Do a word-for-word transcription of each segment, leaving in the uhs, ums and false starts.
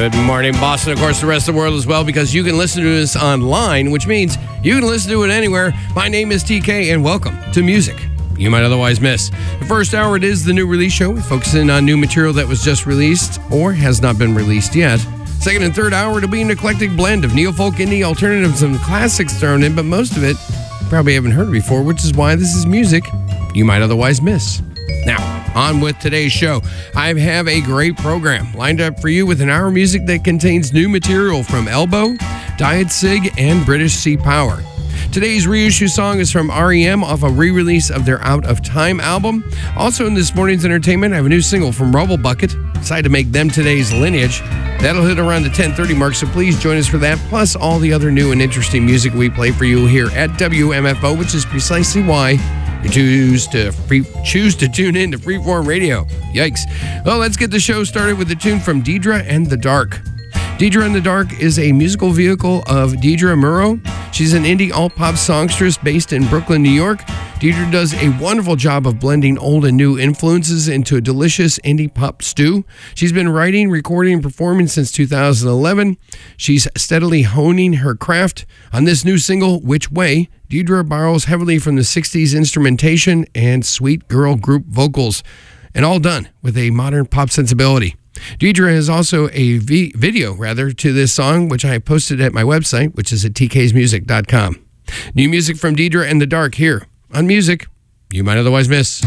Good morning, Boston. Of course, the rest of the world as well, because you can listen to us online, which means you can listen to it anywhere. My name is T K, and welcome to Music You Might Otherwise Miss. The first hour, it is the new release show. We focus in on new material that was just released or has not been released yet. Second and third hour, it'll be an eclectic blend of neo-folk, indie, alternatives, and classics thrown in, but most of it you probably haven't heard before, which is why this is Music You Might Otherwise Miss. Now, on with today's show. I have a great program lined up for you with an hour of music that contains new material from Elbow, Diet Sig, and British Sea Power. Today's reissue song is from R E M off a re-release of their Out of Time album. Also in this morning's entertainment, I have a new single from Rubble Bucket. Decided to make them today's Lineage. That'll hit around the ten thirty mark, so please join us for that, plus all the other new and interesting music we play for you here at W M F O, which is precisely why you choose to free, choose to tune in to Freeform Radio. Yikes. Well, let's get the show started with a tune from Deidre and the Dark. Deidre and the Dark is a musical vehicle of Deidre Murrow. She's an indie alt-pop songstress based in Brooklyn, New York. Deidre does a wonderful job of blending old and new influences into a delicious indie pop stew. She's been writing, recording, and performing since two thousand eleven. She's steadily honing her craft. On this new single, Which Way, Deidre borrows heavily from the sixties instrumentation and sweet girl group vocals, and all done with a modern pop sensibility. Deidre has also a v- video, rather, to this song, which I posted at my website, which is at t k's music dot com. New music from Deidre and the Dark here on Music You Might Otherwise Miss.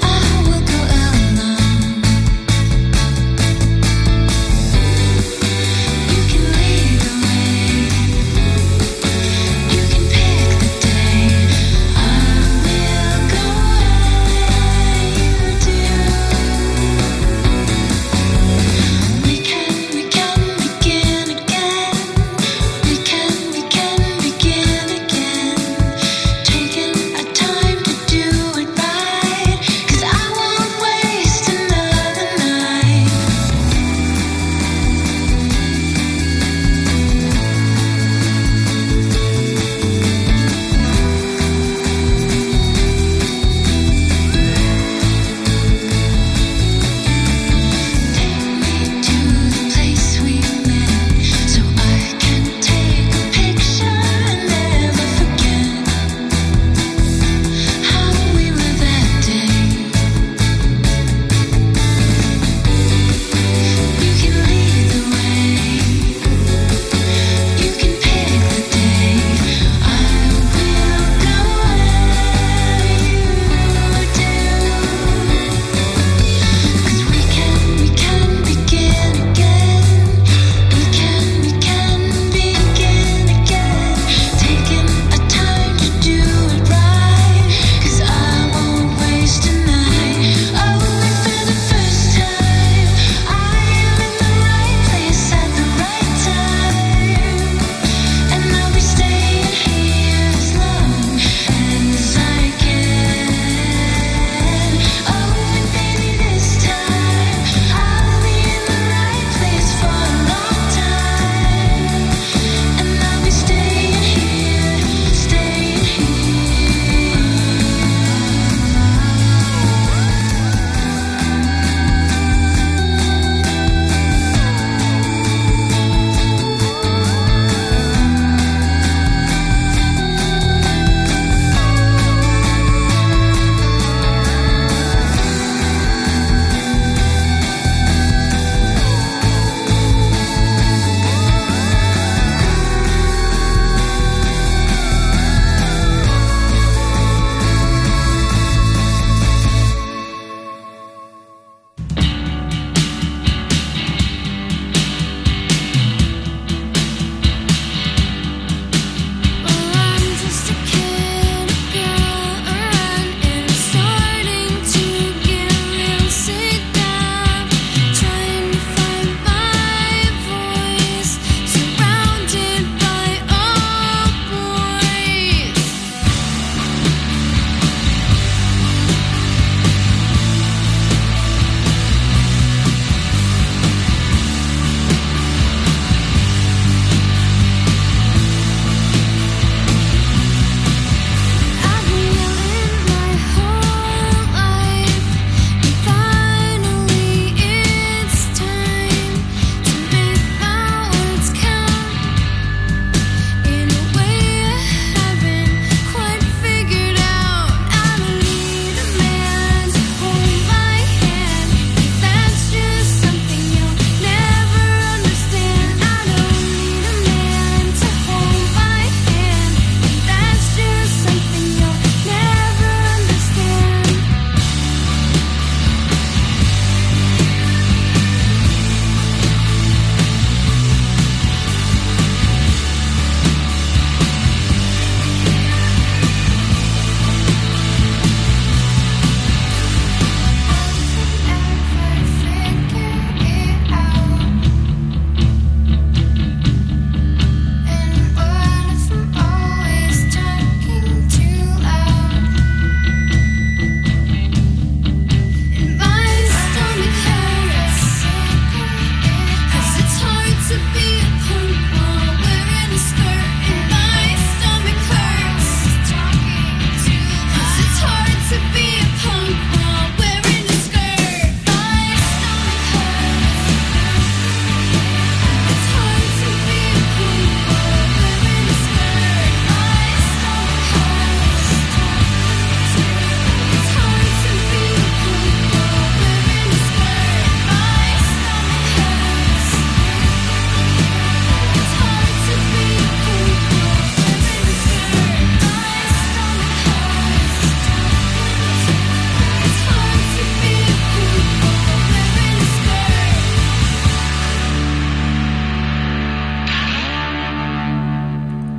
I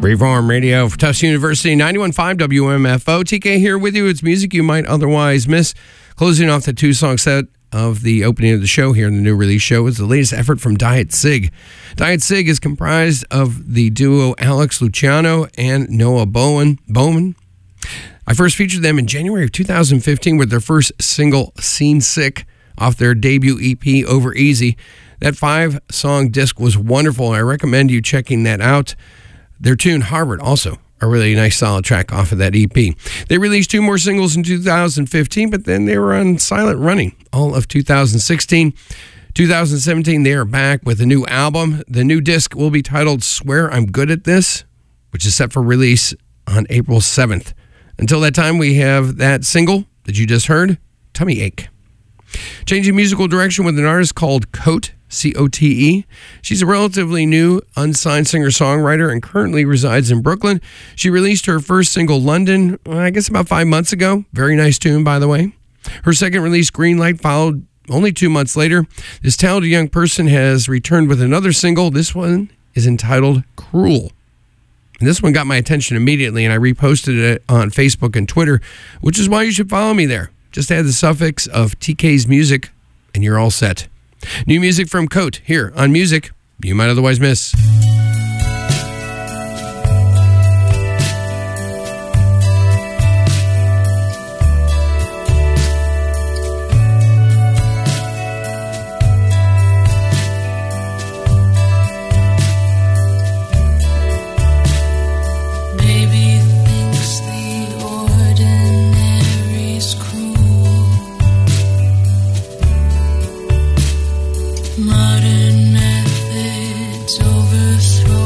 Freeform Radio for Tufts University, ninety-one point five W M F O. T K here with you. It's music you might otherwise miss. Closing off the two-song set of the opening of the show here in the new release show is the latest effort from Diet Sig. Diet Sig is comprised of the duo Alex Luciano and Noah Bowen. Bowman. I first featured them in January of two thousand fifteen with their first single, Seen Sick, off their debut E P, Over Easy. That five-song disc was wonderful. I recommend you checking that out. Their tune, Harvard, also a really nice, solid track off of that E P. They released two more singles in two thousand fifteen, but then they were on silent running all of two thousand sixteen. two thousand seventeen, they are back with a new album. The new disc will be titled Swear I'm Good at This, which is set for release on April seventh. Until that time, we have that single that you just heard, Tummy Ache. Changing musical direction with an artist called Cote, C O T E. She's a relatively new, unsigned singer-songwriter and currently resides in Brooklyn. She released her first single, London, I guess about five months ago. Very nice tune, by the way. Her second release, Green Light, followed only two months later. This talented young person has returned with another single. This one is entitled Cruel. And this one got my attention immediately, and I reposted it on Facebook and Twitter, which is why you should follow me there. Just add the suffix of T K's music, and you're all set. New music from Cote here on Music You Might Otherwise Miss. Modern methods overthrow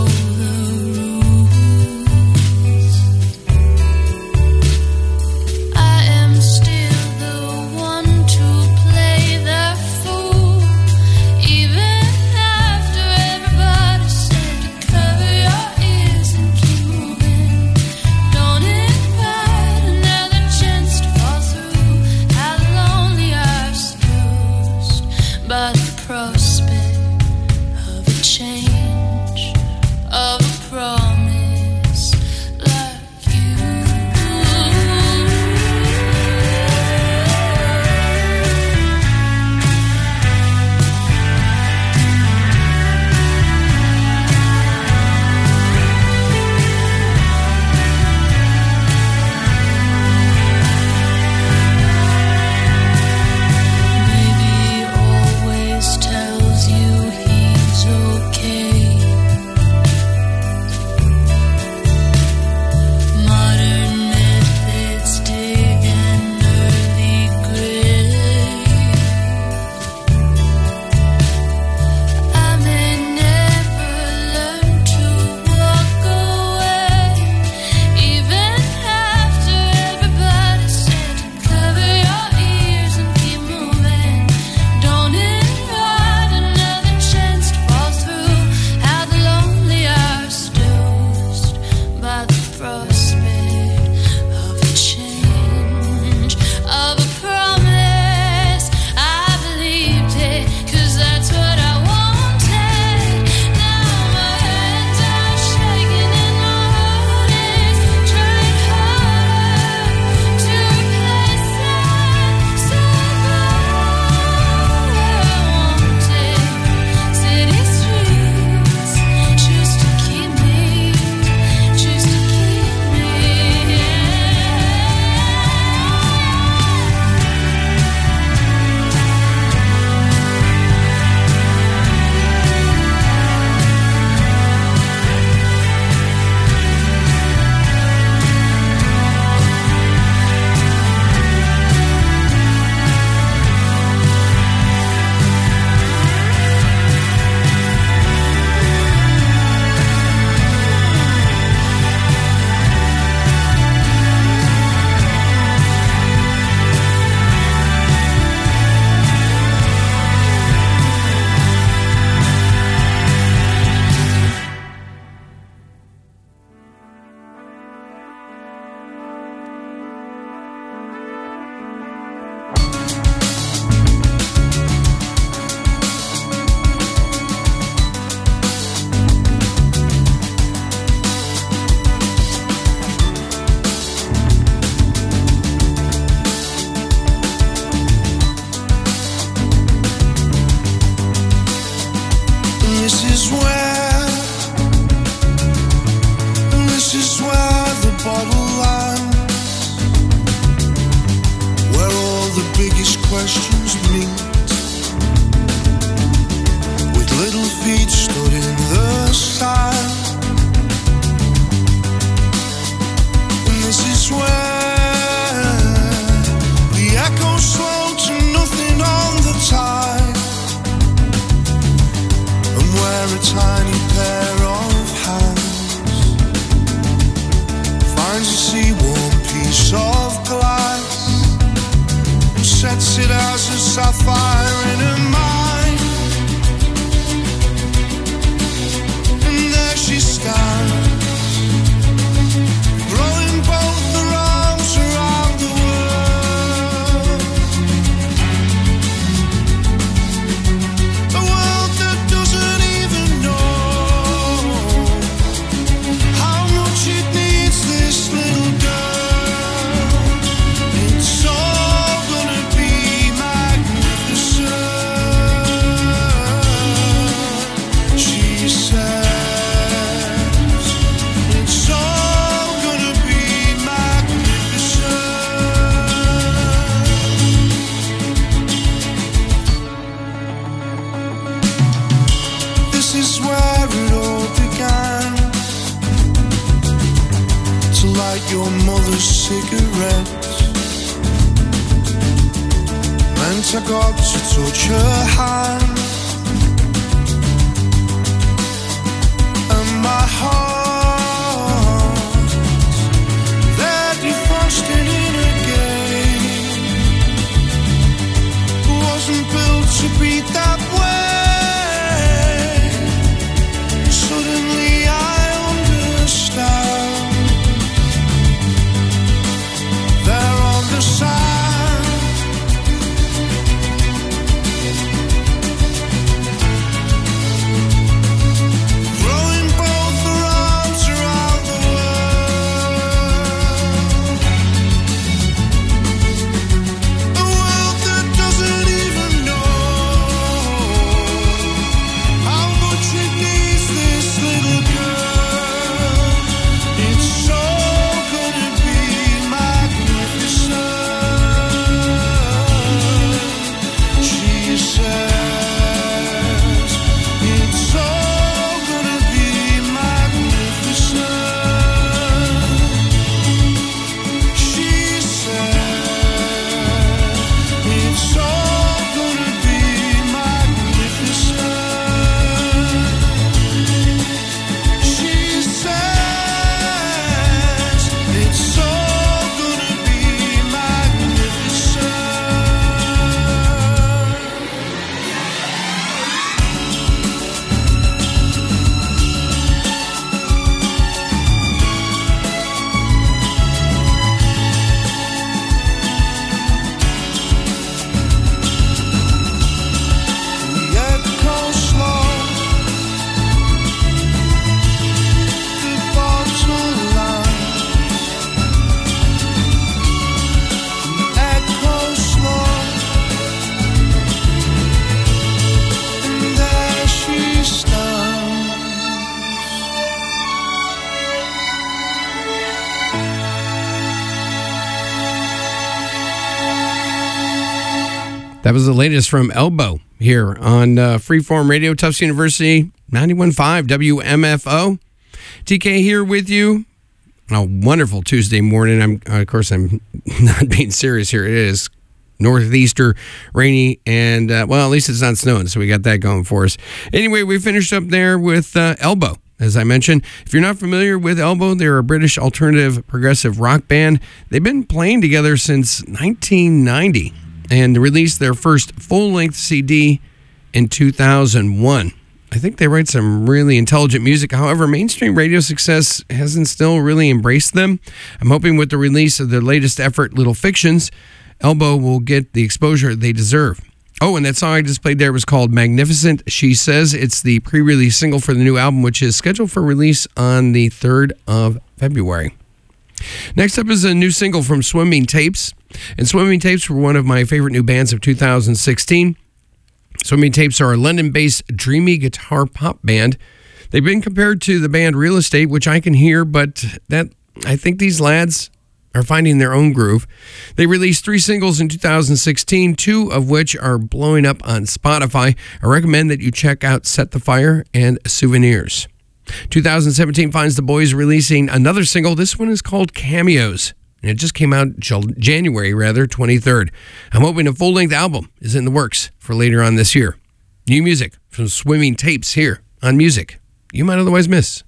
sapphire in her mind, and there she stands, throwing both her arms around the world. A world that doesn't even know how much it needs this little girl. It's all gonna be magnificent, she says. It's all gonna be magnificent. This is where it all began, to light your mother's cigarettes. Meant I got to touch her hand, and my heart, there defrosted in again, wasn't built to beat that way. Suddenly I understand, there on the sand, throwing both her arms around the world. A world that doesn't even know how much it needs this little girl. It's so gonna be magnificent, she says. It's all gonna be magnificent, she says. It's all gonna be magnificent, she says. It's all gonna be magnificent. We echo slow, the bottle line. We echo slow, and there she stands. That was the latest from Elbow here on uh, Freeform Radio, Tufts University, ninety-one point five W M F O. T K here with you on a wonderful Tuesday morning. I'm, uh, of course, I'm not being serious here. It is northeaster, rainy, and, uh, well, at least it's not snowing, so we got that going for us. Anyway, we finished up there with uh, Elbow. As I mentioned, if you're not familiar with Elbow, they're a British alternative progressive rock band. They've been playing together since nineteen ninety and released their first full-length C D in two thousand one. I think they write some really intelligent music. However, mainstream radio success hasn't still really embraced them. I'm hoping with the release of their latest effort, Little Fictions, Elbow will get the exposure they deserve. Oh, and that song I just played there was called Magnificent, She Says. It's the pre-release single for the new album, which is scheduled for release on the third of February. Next up is a new single from Swimming Tapes. And Swimming Tapes were one of my favorite new bands of two thousand sixteen. Swimming Tapes are a London-based dreamy guitar pop band. They've been compared to the band Real Estate, which I can hear, but that I think these lads are finding their own groove. They released three singles in two thousand sixteen, two of which are blowing up on Spotify. I recommend that you check out Set the Fire and Souvenirs. two thousand seventeen finds the boys releasing another single. This one is called Cameos, and it just came out January, rather, twenty-third. I'm hoping a full-length album is in the works for later on this year. New music from Swimming Tapes here on Music You Might Otherwise Miss.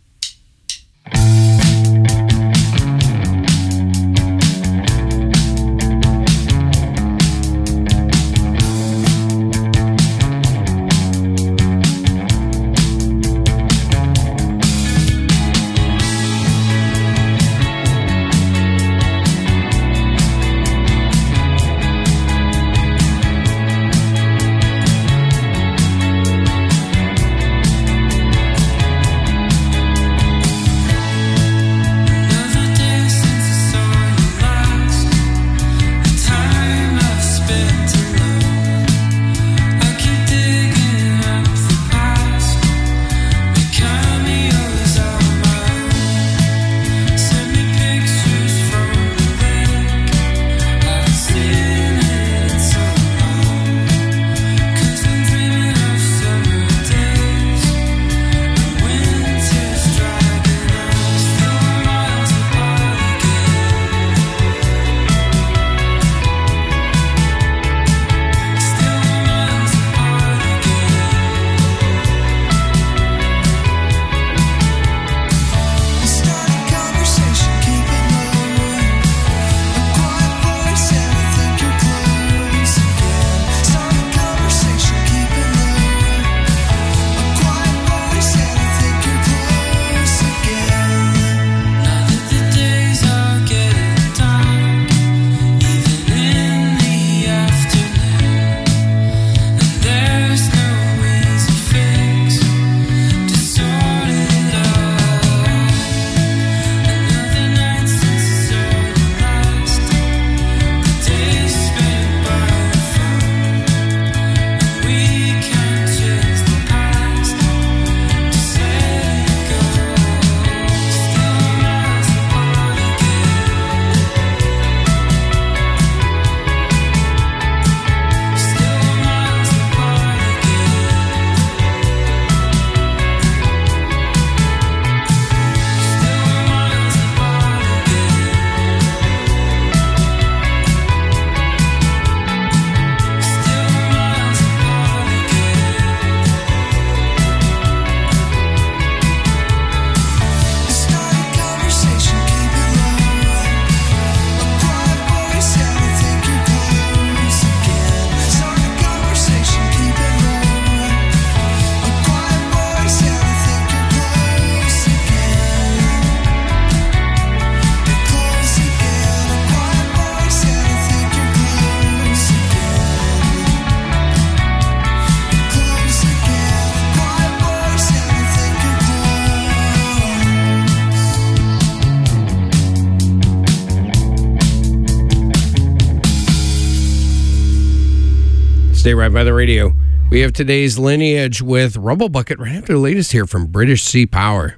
Stay right by the radio. We have today's Lineage with Rumble Bucket right after the latest here from British Sea Power.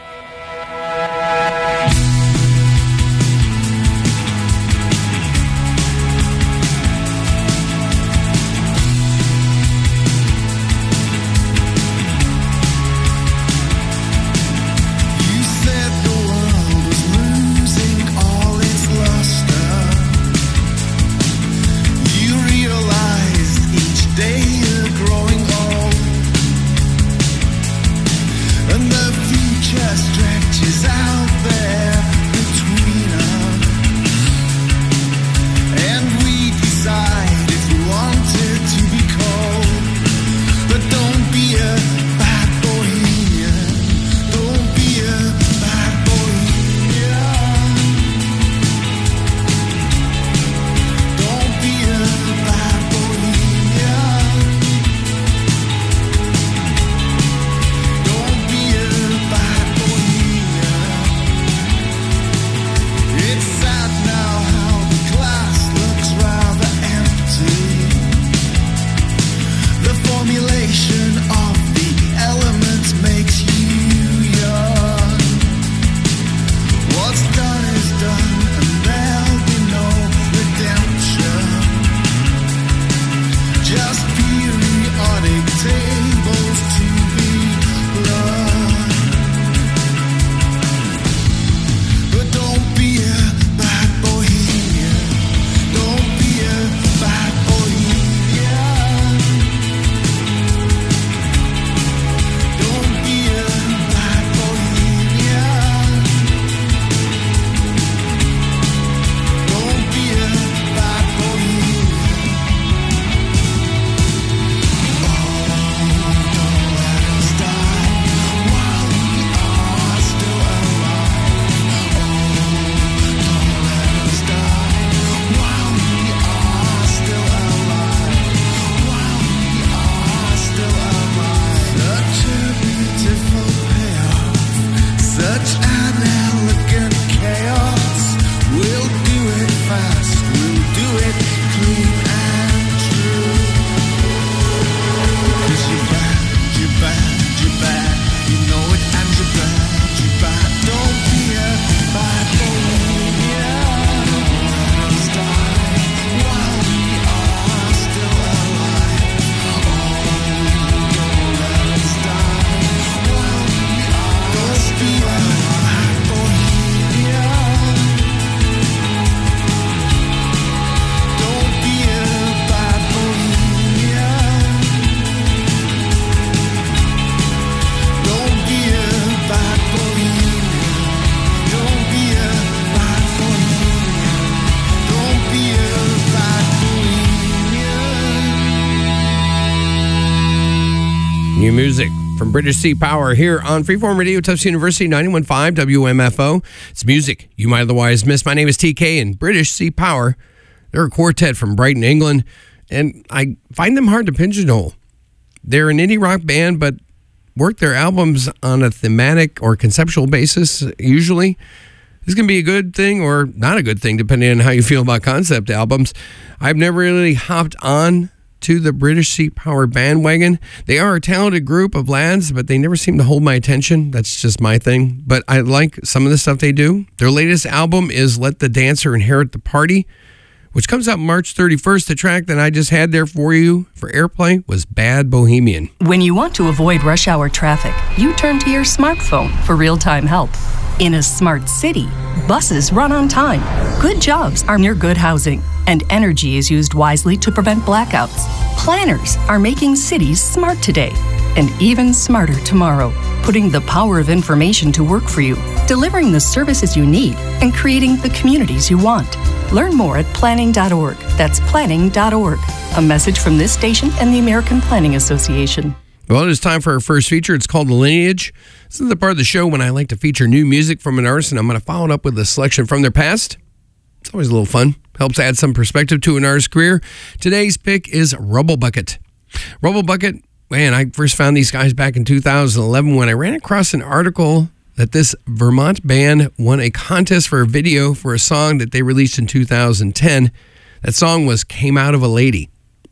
New music from British Sea Power here on Freeform Radio, Tufts University, ninety-one point five W M F O. It's music you might otherwise miss. My name is T K, and British Sea Power, they're a quartet from Brighton, England, and I find them hard to pigeonhole. They're an indie rock band, but work their albums on a thematic or conceptual basis, usually. This can be a good thing or not a good thing, depending on how you feel about concept albums. I've never really hopped on to the British Sea Power bandwagon. They are a talented group of lads, but they never seem to hold my attention. That's just my thing. But I like some of the stuff they do. Their latest album is Let the Dancer Inherit the Party, which comes out March thirty-first. The track that I just had there for you for airplay was Bad Bohemian. When you want to avoid rush hour traffic, you turn to your smartphone for real-time help. In a smart city, buses run on time, good jobs are near good housing, and energy is used wisely to prevent blackouts. Planners are making cities smart today, and even smarter tomorrow, putting the power of information to work for you, delivering the services you need, and creating the communities you want. Learn more at planning dot org. That's planning dot org. A message from this station and the American Planning Association. Well, it is time for our first feature. It's called Lineage. This is the part of the show when I like to feature new music from an artist, and I'm going to follow it up with a selection from their past. It's always a little fun. Helps add some perspective to an artist's career. Today's pick is Rumble Bucket. Rumble Bucket, man, I first found these guys back in two thousand eleven when I ran across an article that this Vermont band won a contest for a video for a song that they released in two thousand ten. That song was Came Out of a Lady.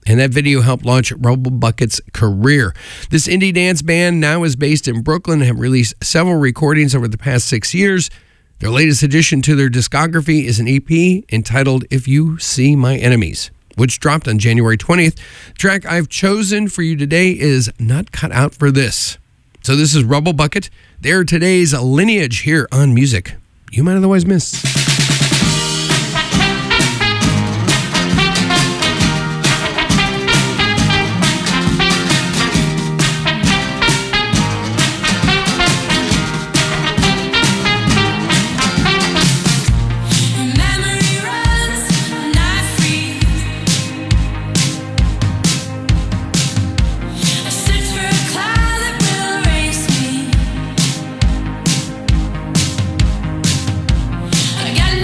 And that video helped launch Rubble Bucket's career. This indie dance band now is based in Brooklyn and have released several recordings over the past six years. Their latest addition to their discography is an E P entitled If You See My Enemies, which dropped on January twentieth. The track I've chosen for you today is Not Cut Out for This. So this is Rubble Bucket. They're today's Lineage here on Music You Might Otherwise Miss. I got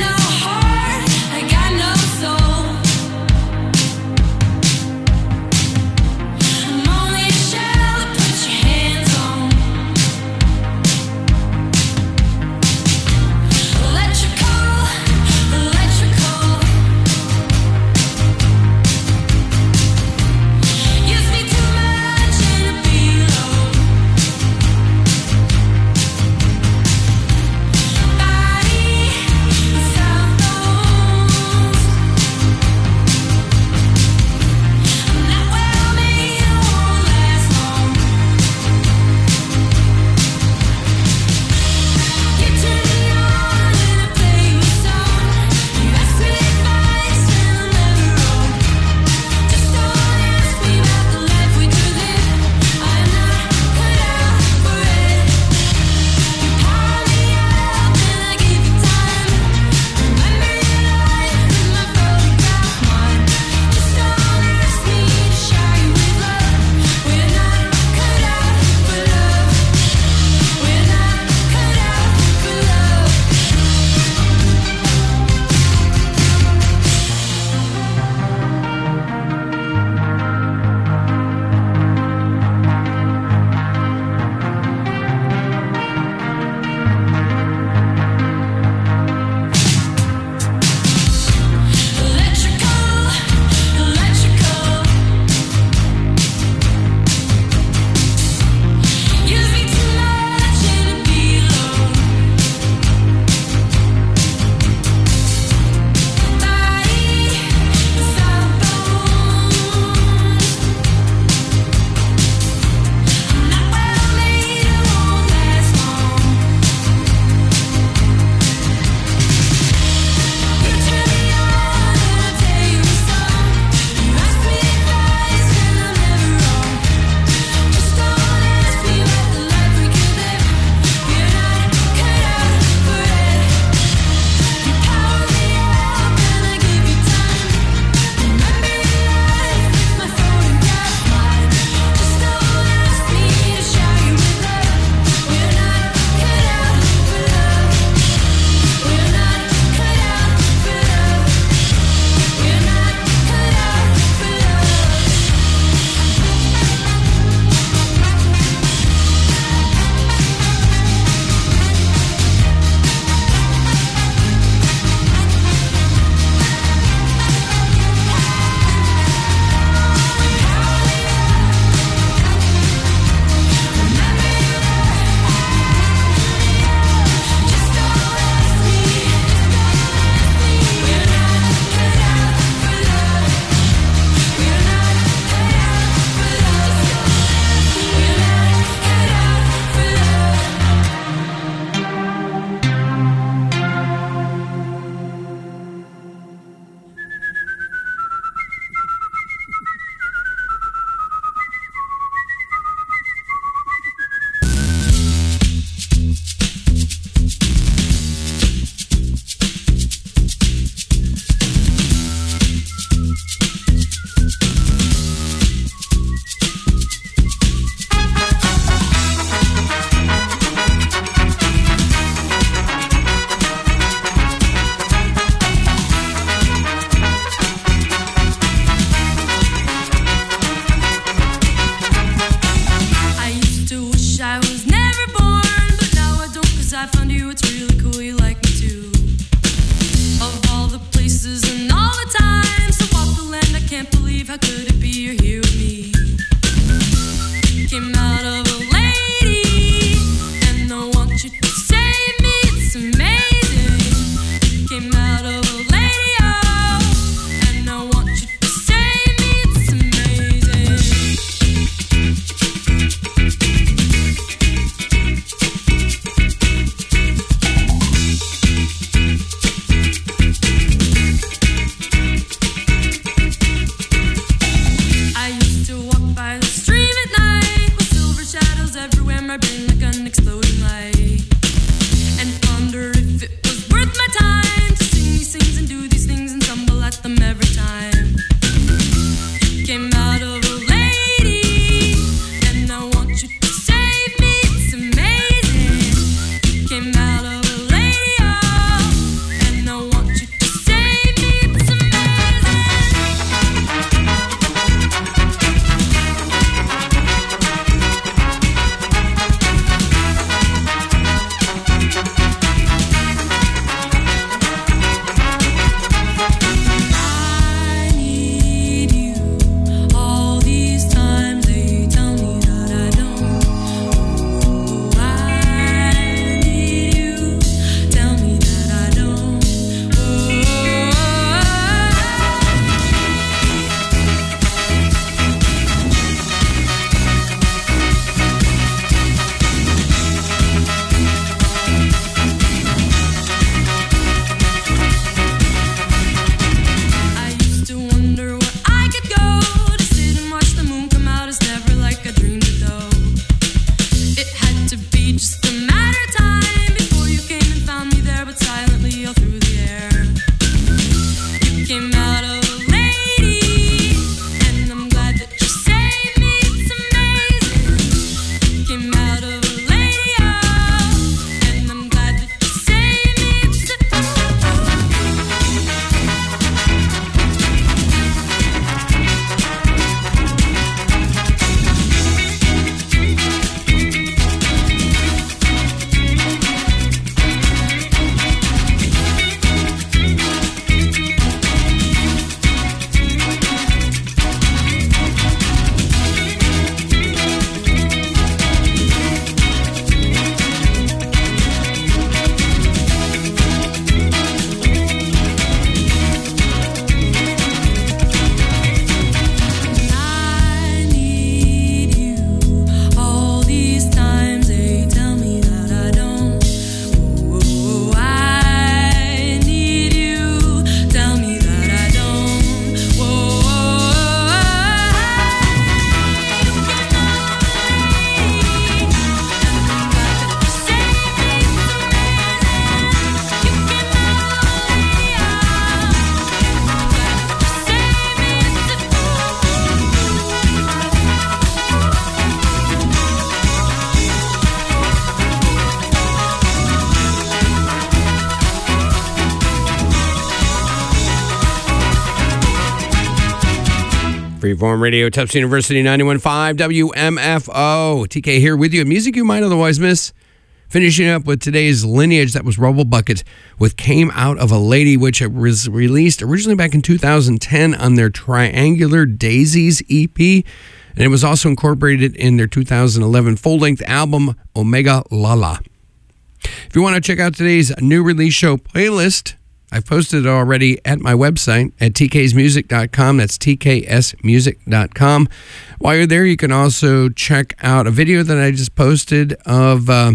Freeform Radio, Tufts University, ninety-one point five W M F O. T K here with you. Music you might otherwise miss. Finishing up with today's Lineage, that was Rubble Bucket with Came Out of a Lady, which was released originally back in two thousand ten on their Triangular Daisies E P. And it was also incorporated in their two thousand eleven full-length album, Omega Lala. If you want to check out today's new release show playlist, I've posted it already at my website at t k s music dot com. That's t k s music dot com. While you're there, you can also check out a video that I just posted of uh,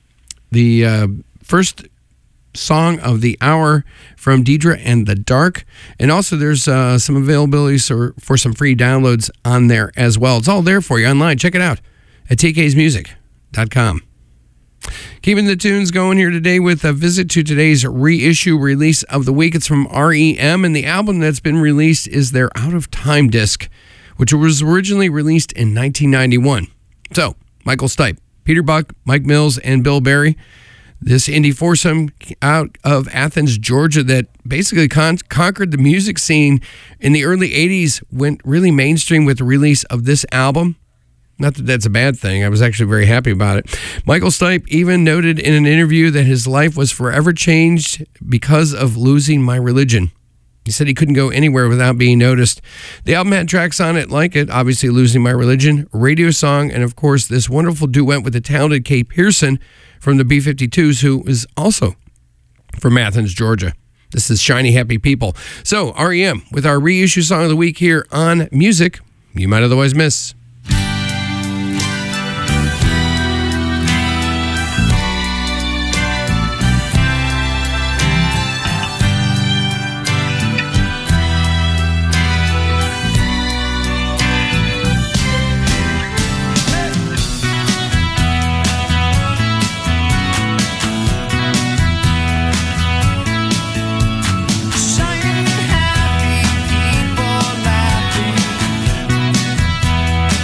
the uh, first song of the hour from Deidre and the Dark. And also there's uh, some availability for, for some free downloads on there as well. It's all there for you online. Check it out at t k s music dot com. Keeping the tunes going here today with a visit to today's reissue release of the week. It's from R E M, and the album that's been released is their Out of Time disc, which was originally released in nineteen ninety-one. So, Michael Stipe, Peter Buck, Mike Mills, and Bill Berry, this indie foursome out of Athens, Georgia, that basically con- conquered the music scene in the early eighties, went really mainstream with the release of this album. Not that that's a bad thing. I was actually very happy about it. Michael Stipe even noted in an interview that his life was forever changed because of losing my religion. He said he couldn't go anywhere without being noticed. The album had tracks on it like it, obviously Losing My Religion, Radio Song, and of course this wonderful duet with the talented Kay Pearson from the B fifty-twos, who is also from Athens, Georgia. This is Shiny Happy People. So, R E M with our reissue song of the week here on Music You Might Otherwise Miss. Shining happy people laughing.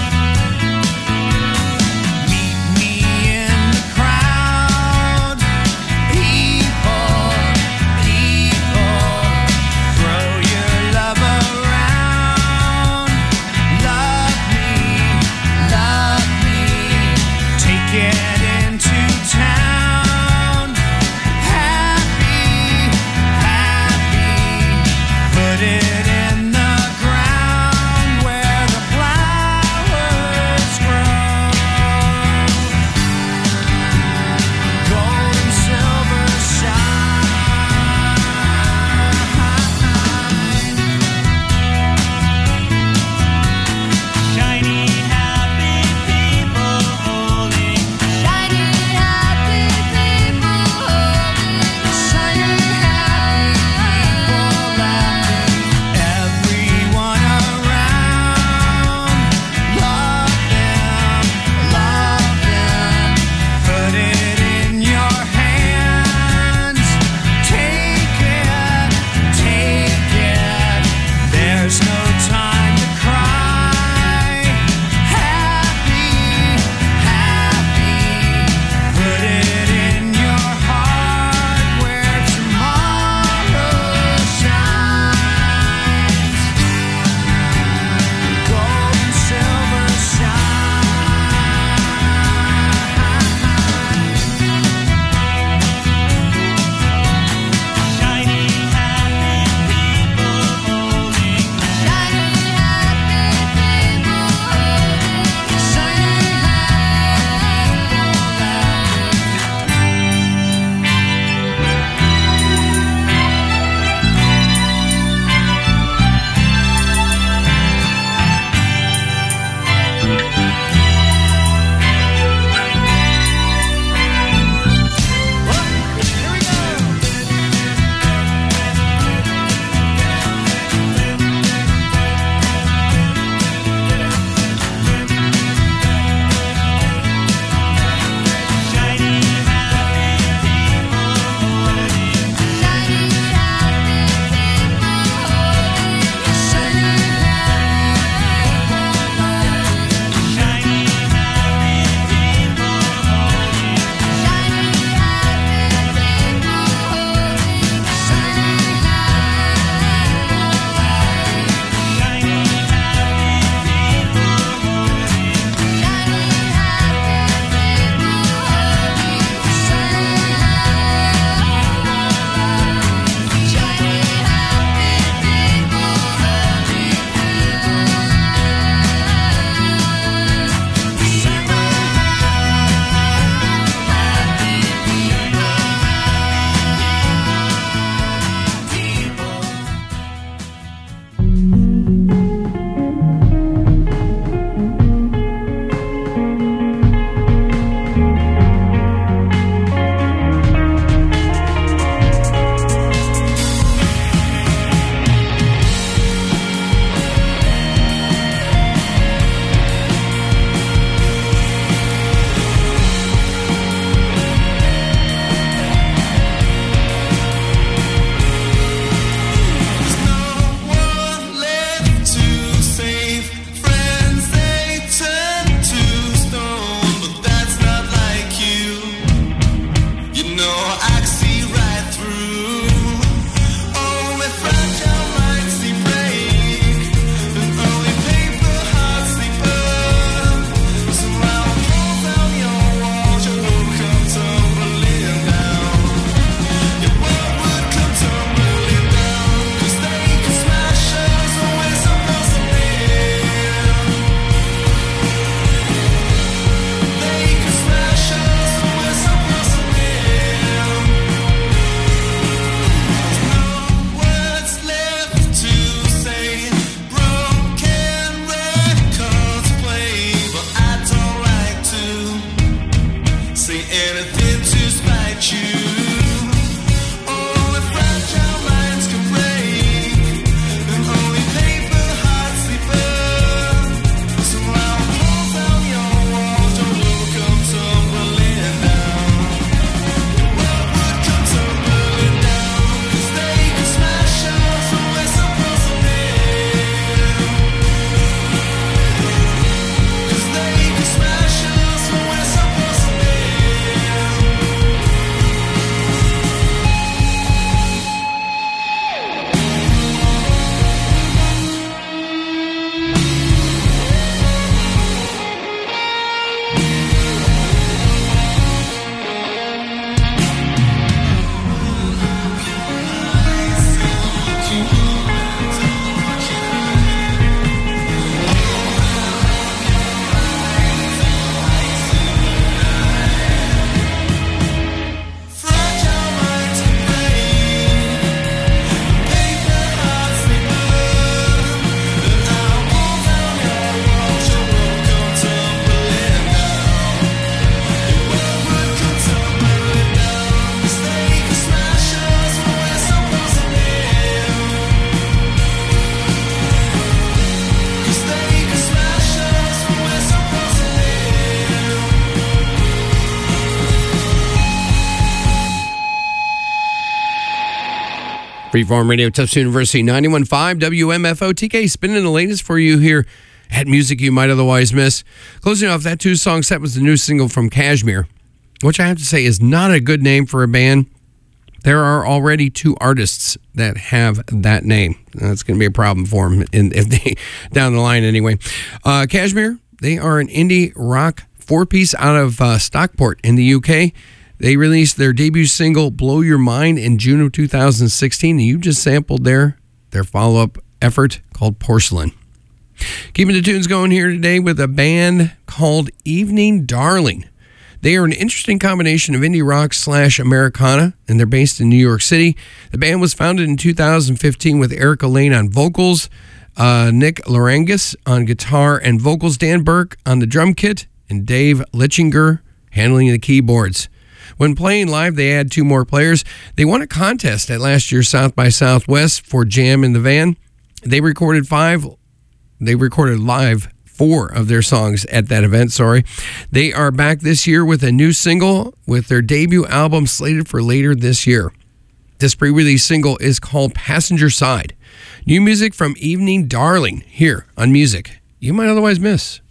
Freeform Radio, Tufts University, ninety-one point five W M F O. T K spinning the latest for you here at Music You Might Otherwise Miss. Closing off that two-song set was the new single from Kashmir, which I have to say is not a good name for a band. There are already two artists that have that name. That's going to be a problem for them in, if they down the line anyway. Uh, Kashmir, they are an indie rock four-piece out of uh, Stockport in the U K. They released their debut single, Blow Your Mind, in June of two thousand sixteen, and you just sampled their, their follow-up effort called Porcelain. Keeping the tunes going here today with a band called Evening Darling. They are an interesting combination of indie rock slash Americana, and they're based in New York City. The band was founded in two thousand fifteen with Erica Lane on vocals, uh, Nick Larangis on guitar and vocals, Dan Burke on the drum kit, and Dave Litchinger handling the keyboards. When playing live, they add two more players. They won a contest at last year's South by Southwest for Jam in the Van. They recorded five, they recorded live four of their songs at that event, sorry. They are back this year with a new single with their debut album slated for later this year. This pre-release single is called Passenger Side. New music from Evening Darling here on Music You Might Otherwise Miss.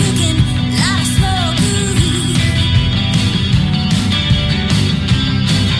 Taking over the wheels so you can light a smoke.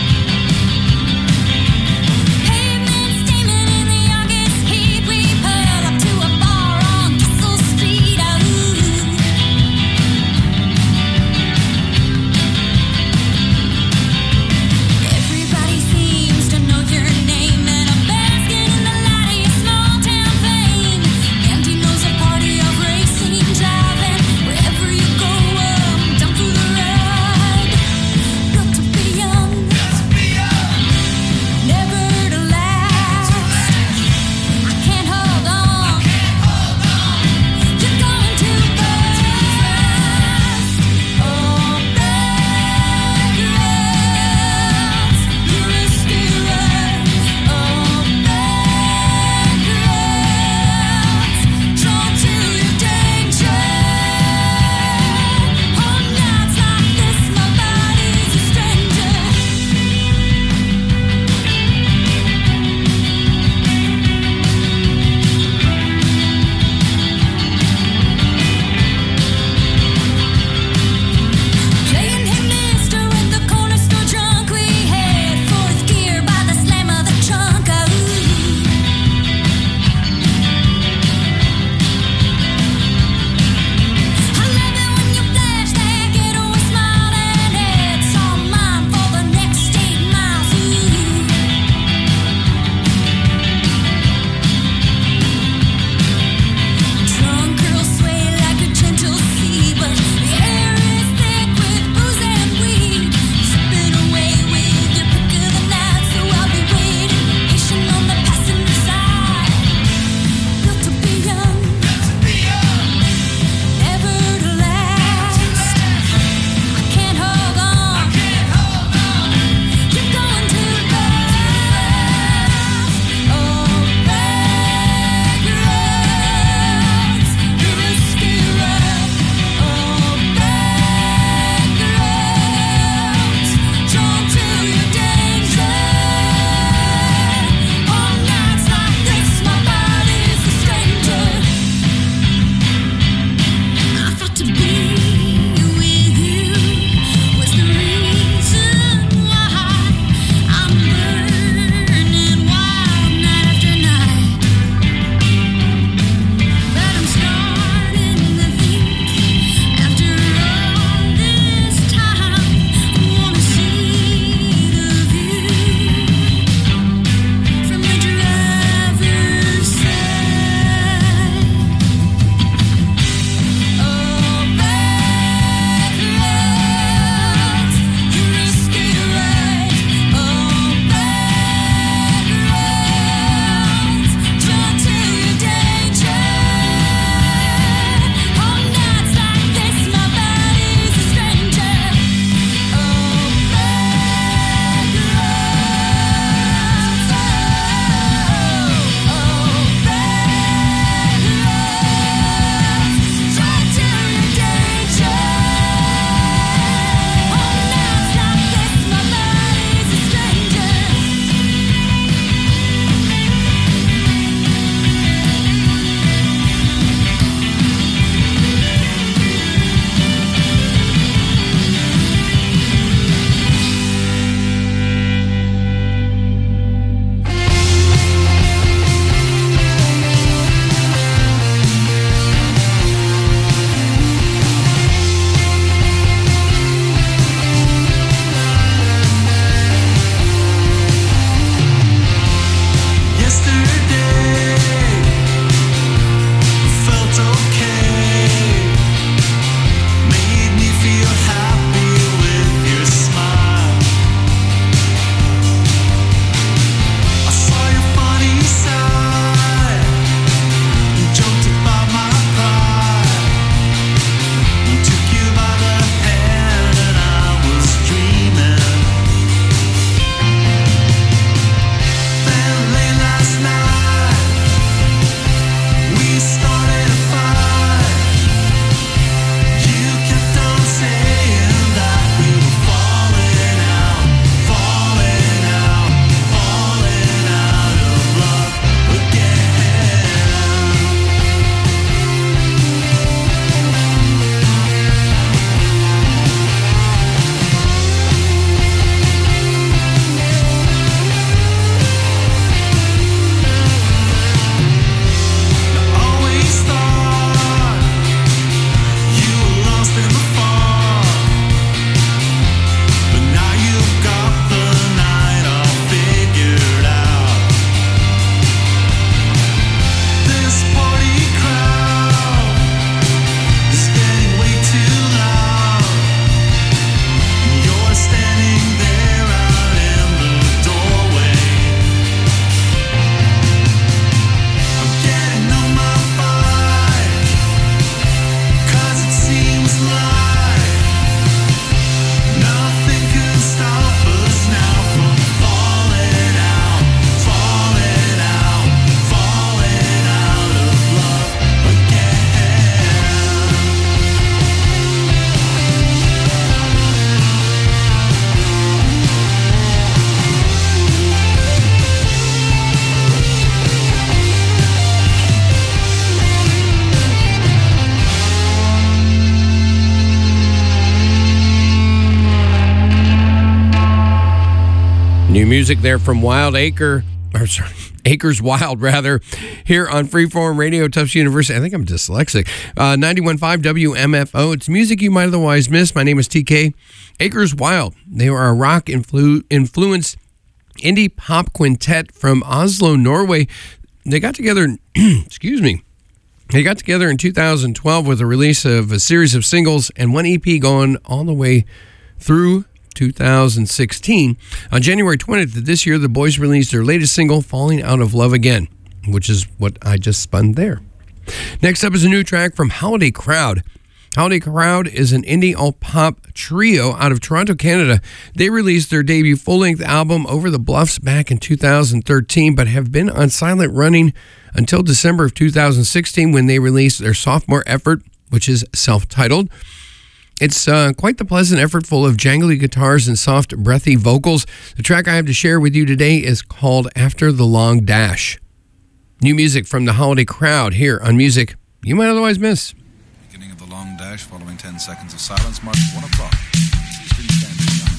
New music there from Wild Acre, or sorry, Acres Wild, rather, here on Freeform Radio, Tufts University. I think I'm dyslexic. Uh, ninety-one point five W M F O. It's music you might otherwise miss. My name is T K. Acres Wild. They are a rock influ- influenced indie pop quintet from Oslo, Norway. They got together, excuse me, they got together in two thousand twelve with the release of a series of singles and one E P going all the way through two thousand sixteen. On January twentieth of this year, the boys released their latest single, Falling Out of Love Again, which is what I just spun there. Next up is a new track from Holiday Crowd. Holiday Crowd is an indie alt-pop trio out of Toronto, Canada. They released their debut full-length album, Over the Bluffs, back in two thousand thirteen, but have been on silent running until December of two thousand sixteen when they released their sophomore effort, which is self-titled. It's uh, quite the pleasant effort full of jangly guitars and soft, breathy vocals. The track I have to share with you today is called After the Long Dash. New music from the Holiday Crowd here on Music You Might Otherwise Miss. Beginning of the long dash following ten seconds of silence marks one o'clock. Eastern Standard Time.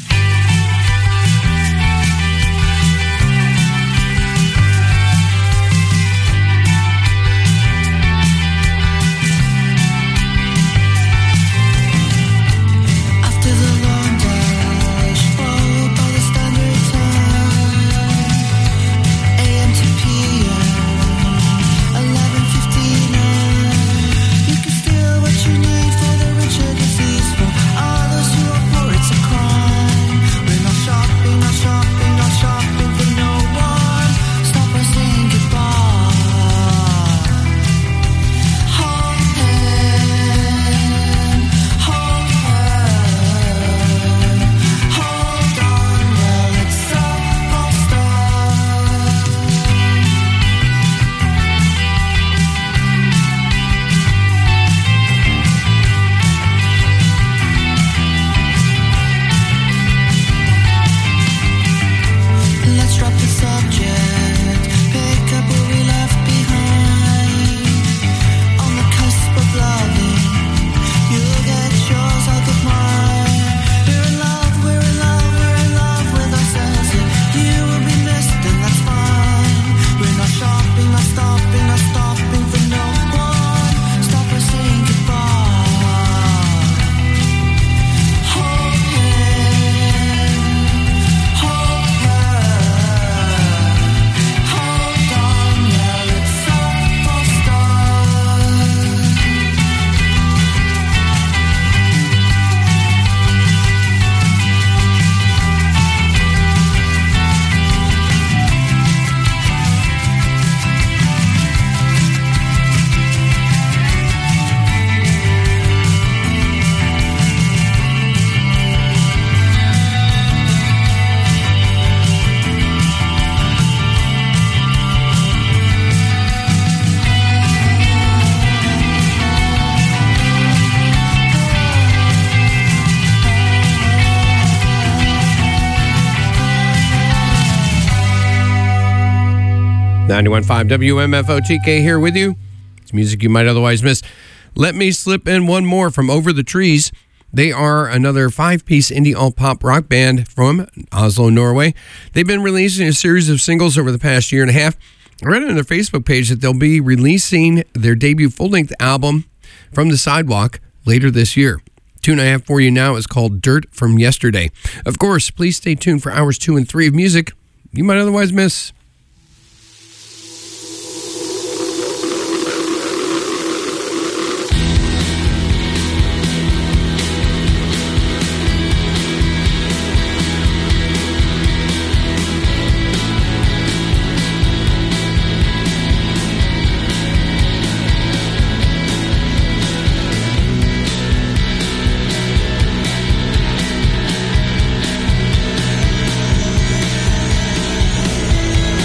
After the long dash, followed by the standard time, A M to P M, eleven fifty-nine. You can steal what you need for the rich or disease. For all those who are poor, it's a crime. We're not shopping, not shopping, not shopping for no one. Stop by saying goodbye. Hold hand, hold hand, hold on, well it's all start. Let's drop the subject, pick up where we left behind. On the cusp of loving, you'll get yours, I'll get mine. We're in love, we're in love, we're in love with ourselves. Yeah, you will be missed and that's fine. We're not shopping, not stopping, not stopping for no one. Stop by saying goodbye. Hold hand, hold hand, hold on, yeah, it's all start. ninety-one point five W M F O, T K here with you. It's music you might otherwise miss. Let me slip in one more from Over the Trees. They are another five-piece indie alt-pop rock band from Oslo, Norway. They've been releasing a series of singles over the past year and a half. I read on their Facebook page that they'll be releasing their debut full-length album, From the Sidewalk, later this year. Tune I have for you now is called Dirt from Yesterday. Of course, please stay tuned for hours two and three of music you might otherwise miss. Hold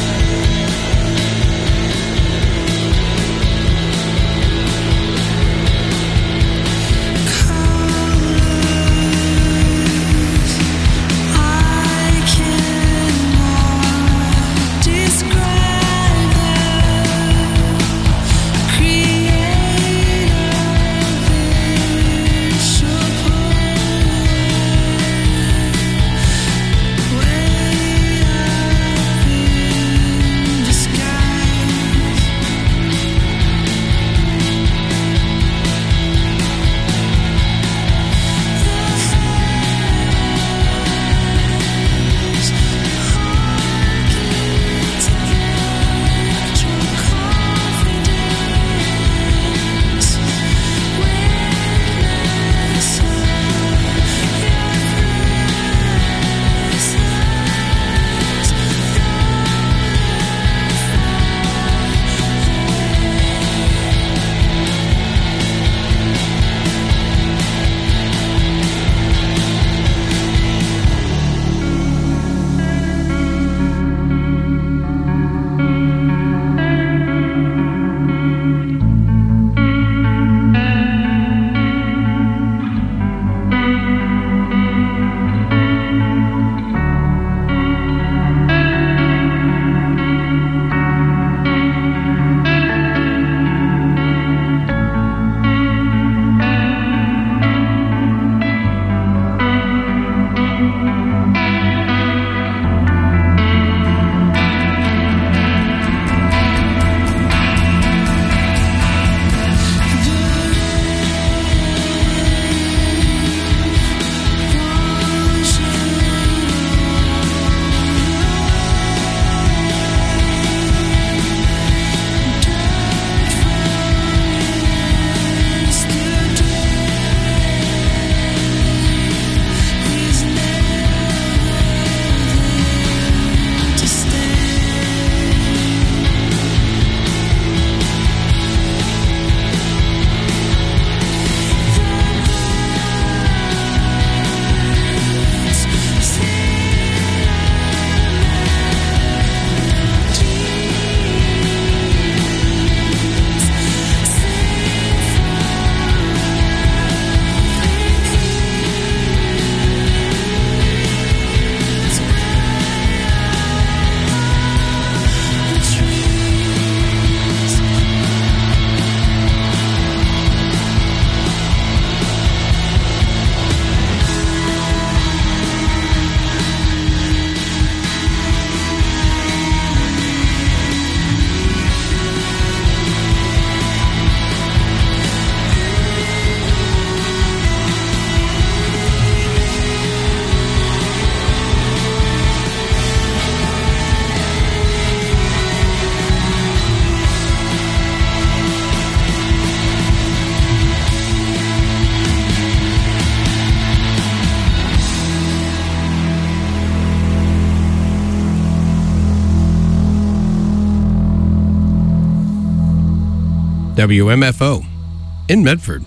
W M F O in Medford.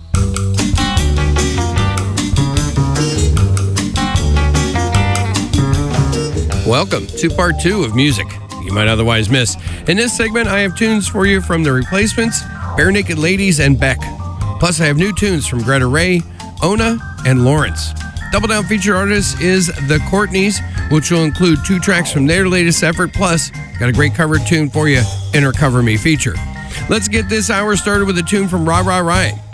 Welcome to part two of music you might otherwise miss. In this segment, I have tunes for you from The Replacements, Bare Naked Ladies, and Beck. Plus, I have new tunes from Greta Ray, Ona, and Lawrence. Double Down feature artist is The Courtneys, which will include two tracks from their latest effort. Plus, got a great covered tune for you in our Cover Me feature. Let's get this hour started with a tune from Ra Ra Ryan.